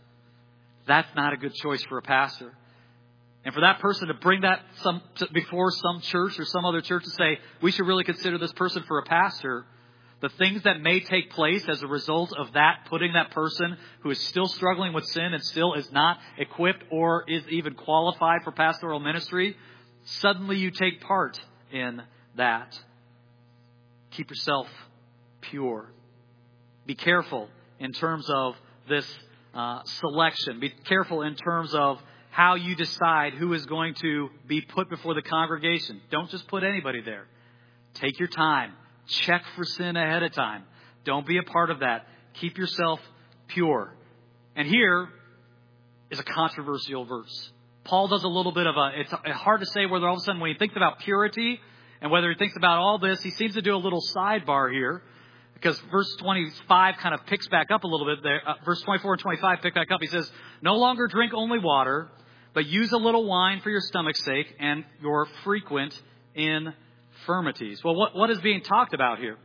That's not a good choice for a pastor. And for that person to bring that before some church or some other church to say, we should really consider this person for a pastor, the things that may take place as a result of that, putting that person who is still struggling with sin and still is not equipped or is even qualified for pastoral ministry, suddenly you take part in that. Keep yourself pure. Be careful in terms of this selection. Be careful in terms of how you decide who is going to be put before the congregation. Don't just put anybody there. Take your time. Check for sin ahead of time. Don't be a part of that. Keep yourself pure. And here is a controversial verse. Paul does a little bit of it's hard to say whether all of a sudden when he thinks about purity and whether he thinks about all this, he seems to do a little sidebar here. Because verse 25 kind of picks back up a little bit there. Verse 24 and 25 pick back up. He says, no longer drink only water, but use a little wine for your stomach's sake and your frequent infirmities. Well, what is being talked about here?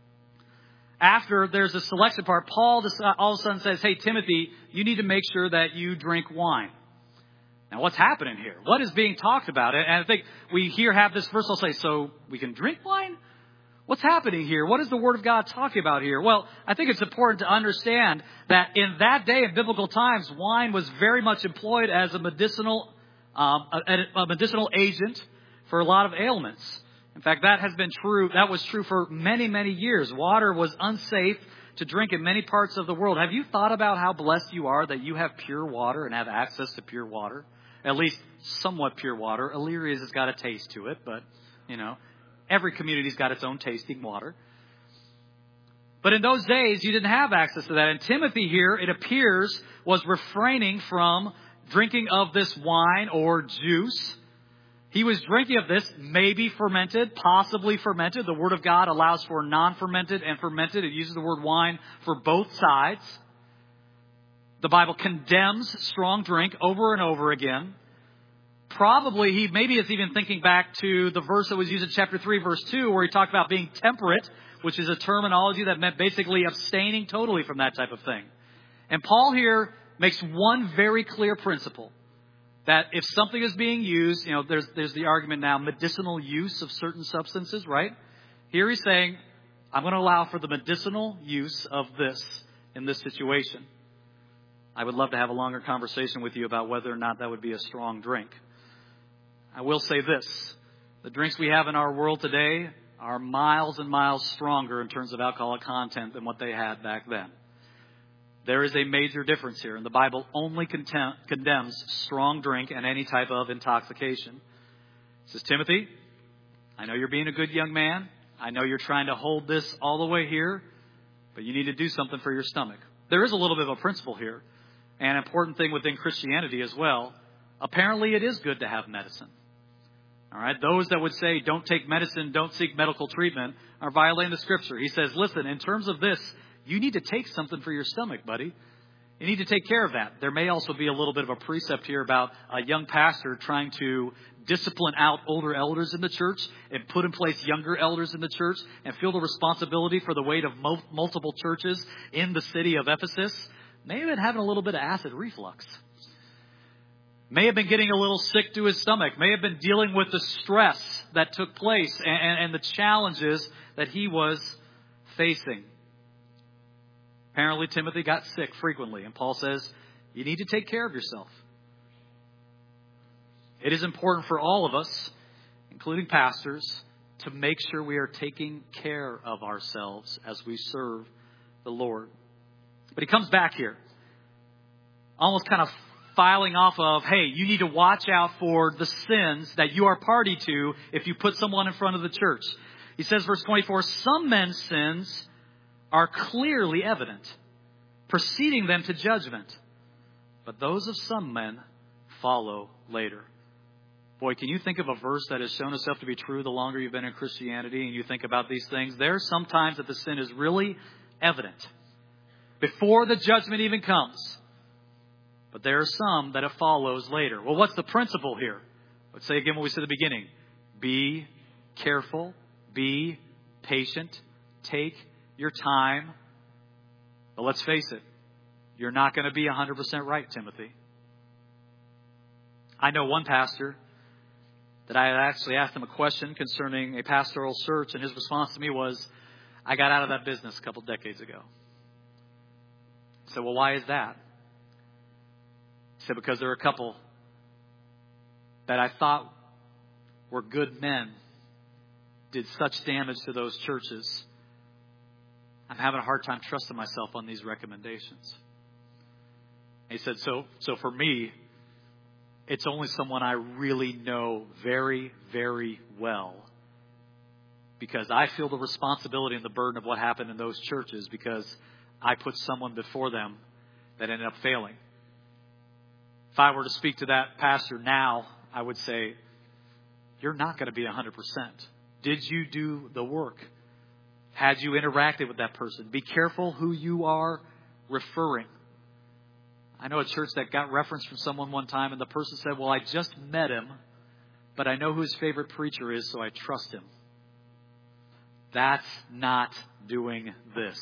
After there's a selection part, Paul all of a sudden says, hey, Timothy, you need to make sure that you drink wine. Now, what's happening here? What is being talked about? And I think we here have this verse. I'll say, so we can drink wine? What's happening here? What is the Word of God talking about here? Well, I think it's important to understand that in that day, in biblical times, wine was very much employed as a medicinal agent for a lot of ailments. In fact, that was true for many, many years. Water was unsafe to drink in many parts of the world. Have you thought about how blessed you are that you have pure water and have access to pure water? At least somewhat pure water. Illyria's has got a taste to it, but, every community's got its own tasting water. But in those days, you didn't have access to that. And Timothy here, it appears, was refraining from drinking of this wine or juice. He was drinking of this, maybe fermented, possibly fermented. The Word of God allows for non-fermented and fermented. It uses the word wine for both sides. The Bible condemns strong drink over and over again. Probably he maybe is even thinking back to the verse that was used in chapter 3, verse 2, where he talked about being temperate, which is a terminology that meant basically abstaining totally from that type of thing. And Paul here makes one very clear principle. That if something is being used, there's the argument now, medicinal use of certain substances, right? Here he's saying, I'm going to allow for the medicinal use of this in this situation. I would love to have a longer conversation with you about whether or not that would be a strong drink. I will say this. The drinks we have in our world today are miles and miles stronger in terms of alcoholic content than what they had back then. There is a major difference here, and the Bible only condemns strong drink and any type of intoxication. It says, Timothy, I know you're being a good young man. I know you're trying to hold this all the way here, but you need to do something for your stomach. There is a little bit of a principle here, and an important thing within Christianity as well. Apparently, it is good to have medicine. All right, those that would say don't take medicine, don't seek medical treatment, are violating the Scripture. He says, listen, in terms of this, you need to take something for your stomach, buddy. You need to take care of that. There may also be a little bit of a precept here about a young pastor trying to discipline out older elders in the church and put in place younger elders in the church and feel the responsibility for the weight of multiple churches in the city of Ephesus. May have been having a little bit of acid reflux. May have been getting a little sick to his stomach. May have been dealing with the stress that took place and the challenges that he was facing. Apparently, Timothy got sick frequently, and Paul says, you need to take care of yourself. It is important for all of us, including pastors, to make sure we are taking care of ourselves as we serve the Lord. But he comes back here, almost kind of filing off of, hey, you need to watch out for the sins that you are party to if you put someone in front of the church. He says, verse 24, some men's sins are clearly evident, preceding them to judgment. But those of some men follow later. Boy, can you think of a verse that has shown itself to be true the longer you've been in Christianity and you think about these things? There are some times that the sin is really evident before the judgment even comes. But there are some that it follows later. Well, what's the principle here? Let's say again what we said at the beginning. Be careful. Be patient. Take your time. But let's face it. You're not going to be 100% right, Timothy. I know one pastor that I had actually asked him a question concerning a pastoral search, and his response to me was, I got out of that business a couple decades ago. I said, well, why is that? He said, because there are a couple that I thought were good men, did such damage to those churches. I'm having a hard time trusting myself on these recommendations. He said, so for me, it's only someone I really know very, very well. Because I feel the responsibility and the burden of what happened in those churches because I put someone before them that ended up failing. If I were to speak to that pastor now, I would say, you're not going to be 100%. Did you do the work? Had you interacted with that person? Be careful who you are referring. I know a church that got reference from someone one time, and the person said, well, I just met him, but I know who his favorite preacher is, so I trust him. That's not doing this.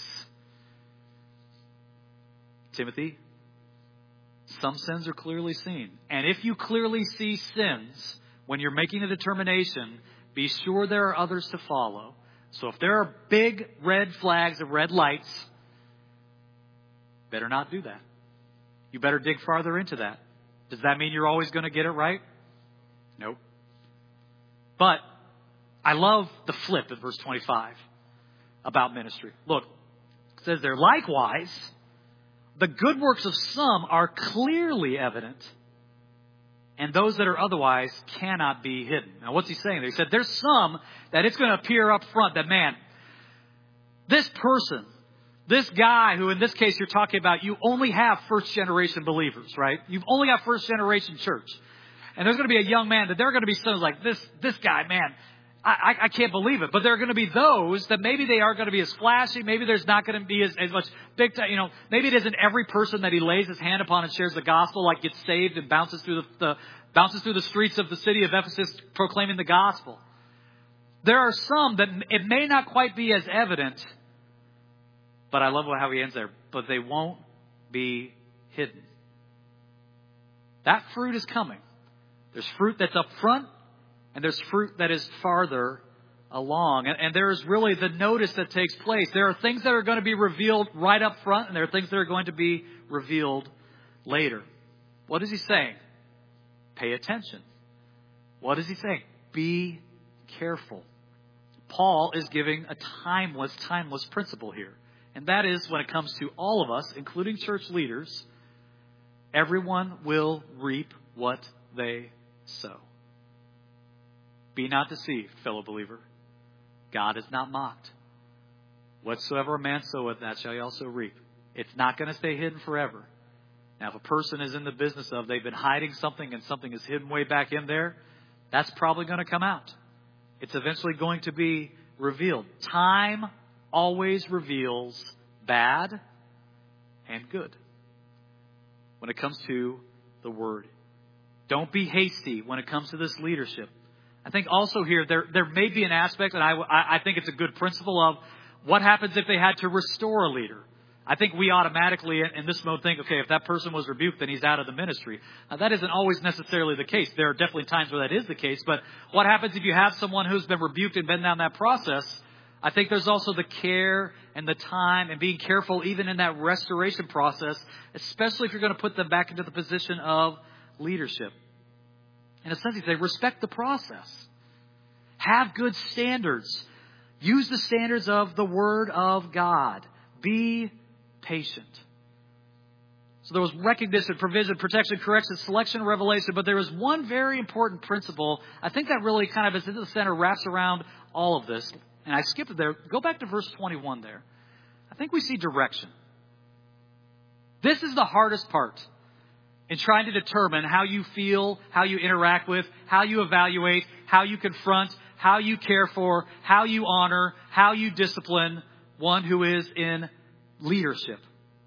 Timothy, some sins are clearly seen. And if you clearly see sins when you're making a determination, be sure there are others to follow. So if there are big red flags and red lights, better not do that. You better dig farther into that. Does that mean you're always going to get it right? Nope. But I love the flip in verse 25 about ministry. Look, it says there, likewise, the good works of some are clearly evident, and those that are otherwise cannot be hidden. Now, what's he saying there? He said there's some that it's going to appear up front that, man, this person, This guy who, in this case, you're talking about, you only have first-generation believers, right? You've only got first-generation church. And there's going to be a young man that there are going to be sons like, this guy, man, I can't believe it. But there are going to be those that maybe they aren't going to be as flashy. Maybe there's not going to be as much big time. Maybe it isn't every person that he lays his hand upon and shares the gospel, like gets saved and bounces through the streets of the city of Ephesus proclaiming the gospel. There are some that it may not quite be as evident, but I love how he ends there. But they won't be hidden. That fruit is coming. There's fruit that's up front, and there's fruit that is farther along. And there is really the notice that takes place. There are things that are going to be revealed right up front, and there are things that are going to be revealed later. What is he saying? Pay attention. What is he saying? Be careful. Paul is giving a timeless principle here. And that is, when it comes to all of us, including church leaders, everyone will reap what they sow. Be not deceived, fellow believer. God is not mocked. Whatsoever a man soweth, that shall he also reap. It's not going to stay hidden forever. Now, if a person is in the business of they've been hiding something and something is hidden way back in there, that's probably going to come out. It's eventually going to be revealed. Time always reveals bad and good when it comes to the Word. Don't be hasty when it comes to this leadership. I think also here there may be an aspect, and I think it's a good principle of what happens if they had to restore a leader. I think we automatically in this mode think, okay, if that person was rebuked, then he's out of the ministry. Now, that isn't always necessarily the case. There are definitely times where that is the case. But what happens if you have someone who's been rebuked and been down that process? I think there's also the care and the time and being careful even in that restoration process, especially if you're going to put them back into the position of leadership. In a sense, you say, respect the process. Have good standards. Use the standards of the Word of God. Be patient. So there was recognition, provision, protection, correction, selection, revelation, but there was one very important principle. I think that really kind of is in the center, wraps around all of this. And I skipped it there. Go back to verse 21 there. I think we see direction. This is the hardest part in trying to determine how you feel, how you interact with, how you evaluate, how you confront, how you care for, how you honor, how you discipline one who is in leadership.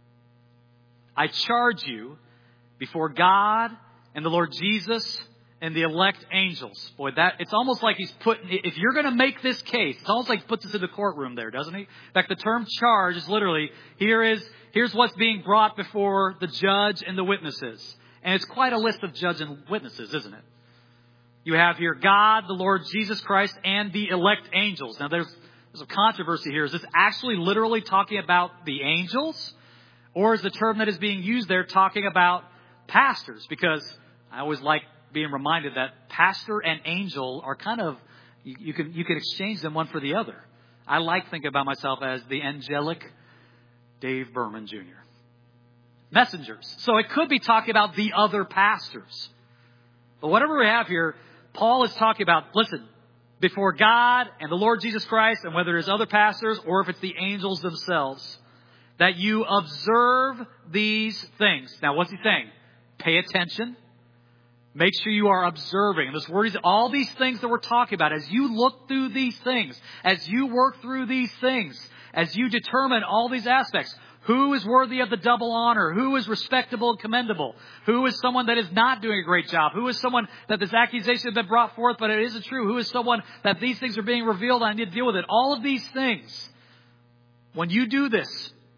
I charge you before God and the Lord Jesus and the elect angels. Boy, it's almost like he's if you're going to make this case, it's almost like he puts us in the courtroom there, doesn't he? In fact, the term charge is literally, here's what's being brought before the judge and the witnesses. And it's quite a list of judge and witnesses, isn't it? You have here God, the Lord Jesus Christ, and the elect angels. Now, there's a controversy here. Is this actually literally talking about the angels? Or is the term that is being used there talking about pastors? Because I always like being reminded that pastor and angel are kind of, you can exchange them one for the other. I like thinking about myself as the angelic Dave Berman Jr. Messengers. So it could be talking about the other pastors. But whatever we have here, Paul is talking about, listen, before God and the Lord Jesus Christ, and whether it's other pastors or if it's the angels themselves, that you observe these things. Now, what's he saying? Pay attention. Make sure you are observing. And this word is all these things that we're talking about. As you look through these things, as you work through these things, as you determine all these aspects, who is worthy of the double honor? Who is respectable and commendable? Who is someone that is not doing a great job? Who is someone that this accusation has been brought forth, but it isn't true? Who is someone that these things are being revealed and I need to deal with it? All of these things. When you do this,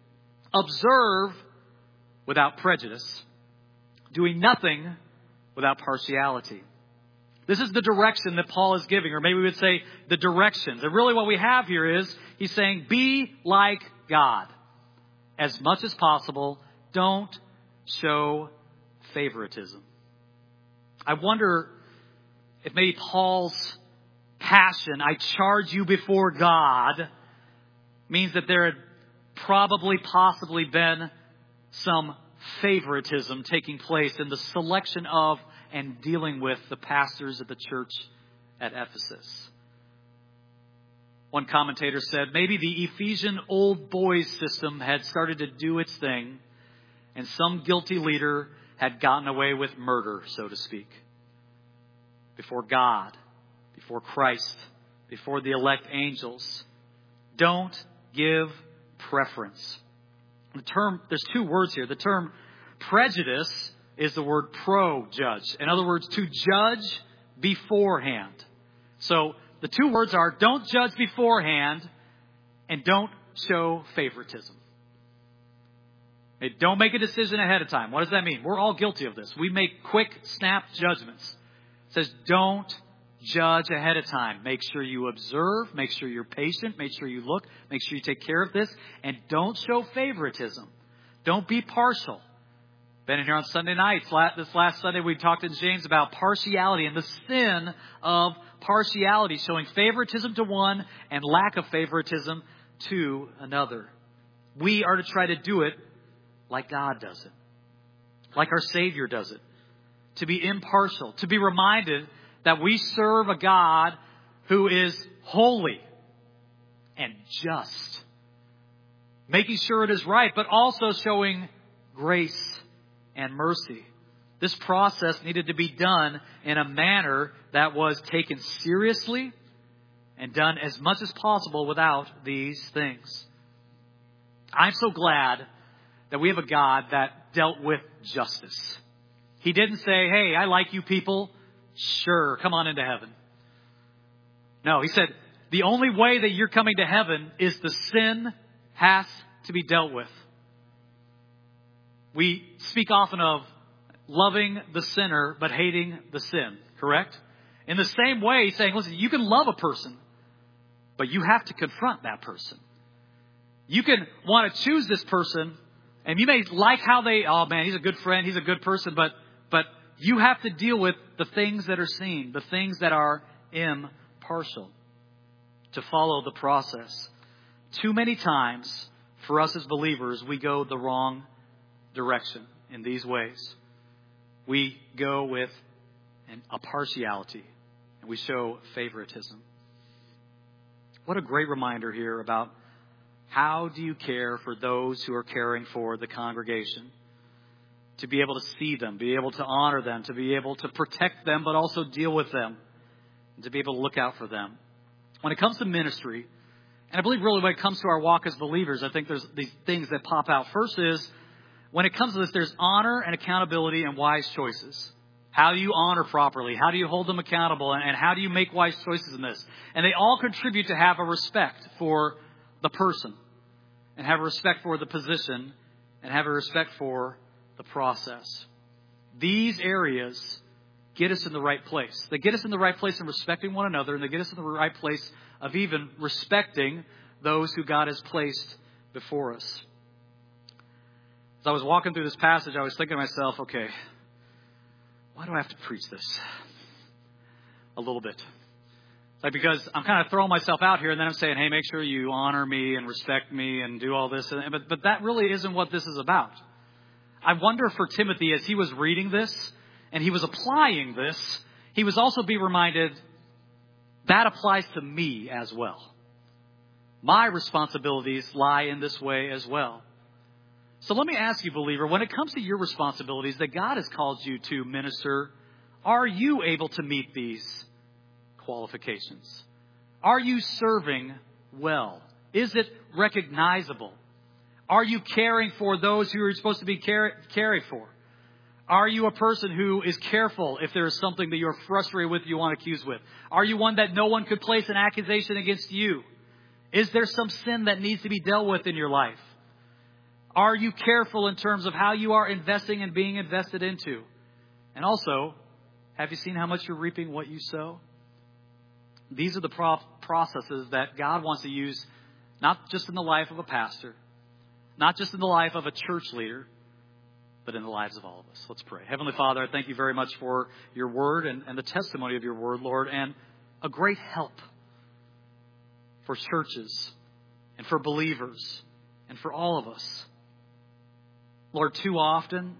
observe without prejudice, doing nothing without partiality. This is the direction that Paul is giving, or maybe we would say the directions. And really what we have here is he's saying, be like God. As much as possible, don't show favoritism. I wonder if maybe Paul's passion, I charge you before God, means that there had possibly been some favoritism taking place in the selection of and dealing with the pastors of the church at Ephesus. One commentator said, maybe the Ephesian old boys system had started to do its thing, and some guilty leader had gotten away with murder, so to speak. Before God, before Christ, before the elect angels. Don't give preference. There's two words here. The term prejudice is the word pro-judge. In other words, to judge beforehand. So the two words are don't judge beforehand and don't show favoritism. Don't make a decision ahead of time. What does that mean? We're all guilty of this. We make quick, snap judgments. It says don't judge ahead of time. Make sure you observe. Make sure you're patient. Make sure you look. Make sure you take care of this. And don't show favoritism. Don't be partial. Been in here on Sunday nights. This last Sunday we talked in James about partiality and the sin of partiality, showing favoritism to one and lack of favoritism to another. We are to try to do it like God does it, like our Savior does it, to be impartial, to be reminded that we serve a God who is holy and just, making sure it is right, but also showing grace and mercy. This process needed to be done in a manner that was taken seriously and done as much as possible without these things. I'm so glad that we have a God that dealt with justice. He didn't say, hey, I like you people. Sure, come on into heaven. No, he said, the only way that you're coming to heaven is the sin has to be dealt with. We speak often of loving the sinner but hating the sin, correct? In the same way, he's saying, listen, you can love a person, but you have to confront that person. You can want to choose this person, and you may like how oh man, he's a good friend, he's a good person, but you have to deal with the things that are seen, the things that are impartial, to follow the process. Too many times, for us as believers, we go the wrong direction in these ways. We go with a partiality, and we show favoritism. What a great reminder here about how do you care for those who are caring for the congregation? To be able to see them, be able to honor them, to be able to protect them, but also deal with them, and to be able to look out for them. When it comes to ministry, and I believe really when it comes to our walk as believers, I think there's these things that pop out. First is, when it comes to this, there's honor and accountability and wise choices. How do you honor properly? How do you hold them accountable? And how do you make wise choices in this? And they all contribute to have a respect for the person, and have a respect for the position, and have a respect for the process. These areas get us in the right place. They get us in the right place in respecting one another, and they get us in the right place of even respecting those who God has placed before us. As I was walking through this passage, I was thinking to myself, okay, why do I have to preach this? A little bit. Like, because I'm kind of throwing myself out here, and then I'm saying, hey, make sure you honor me and respect me and do all this. But that really isn't what this is about. I wonder for Timothy, as he was reading this and he was applying this, he was also being reminded that applies to me as well. My responsibilities lie in this way as well. So let me ask you, believer, when it comes to your responsibilities that God has called you to minister, are you able to meet these qualifications? Are you serving well? Is it recognizable? Are you caring for those who are supposed to be caring for? Are you a person who is careful if there is something that you're frustrated with, you want to accuse with? Are you one that no one could place an accusation against you? Is there some sin that needs to be dealt with in your life? Are you careful in terms of how you are investing and being invested into? And also, have you seen how much you're reaping what you sow? These are the processes that God wants to use, not just in the life of a pastor, not just in the life of a church leader, but in the lives of all of us. Let's pray. Heavenly Father, I thank you very much for your word and the testimony of your word, Lord, and a great help for churches and for believers and for all of us. Lord, too often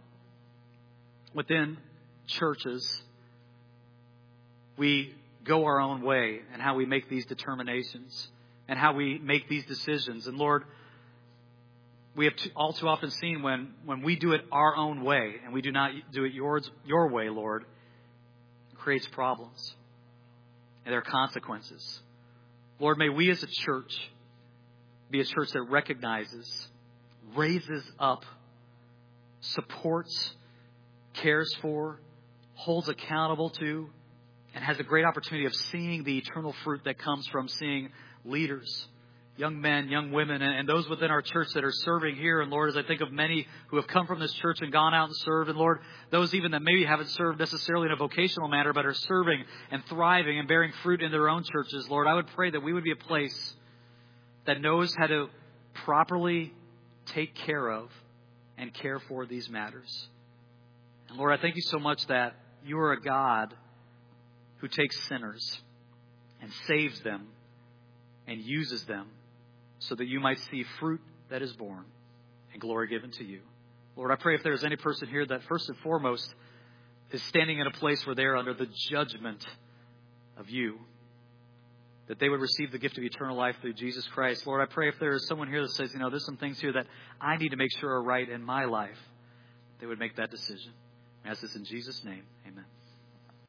within churches, we go our own way and how we make these determinations. and how we make these decisions. And Lord, we have all too often seen when we do it our own way and we do not do it your way, Lord, it creates problems. And there are consequences. Lord, may we as a church be a church that recognizes, raises up, supports, cares for, holds accountable to, and has a great opportunity of seeing the eternal fruit that comes from seeing leaders, young men, young women, and those within our church that are serving here. And Lord, as I think of many who have come from this church and gone out and served, and Lord, those even that maybe haven't served necessarily in a vocational manner, but are serving and thriving and bearing fruit in their own churches, Lord, I would pray that we would be a place that knows how to properly take care of and care for these matters. And Lord, I thank you so much that you are a God who takes sinners and saves them and uses them so that you might see fruit that is born and glory given to you. Lord, I pray if there is any person here that first and foremost is standing in a place where they are under the judgment of you, that they would receive the gift of eternal life through Jesus Christ. Lord, I pray if there is someone here that says, there's some things here that I need to make sure are right in my life, they would make that decision. I ask this in Jesus' name. Amen.